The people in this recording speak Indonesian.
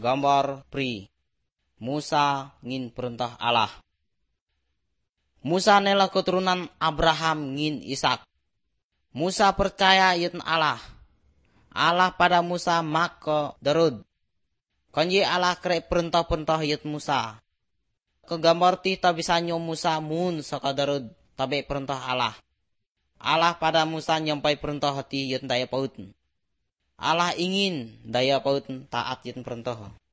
gambar pri. Musa ngin perintah Allah. Musa nela keturunan Abraham ngin Ishak. Musa percaya yaitu Allah. Allah pada Musa maka derud. Kanji Allah kere perintah-perintah yaitu Musa. Kegambar ti tak bisa nyom Musa mun saka derud tabe perintah Allah. Allah pada Musa nyampai perintah hati yaitu daya paut. Allah ingin daya paut taat yaitu perintah.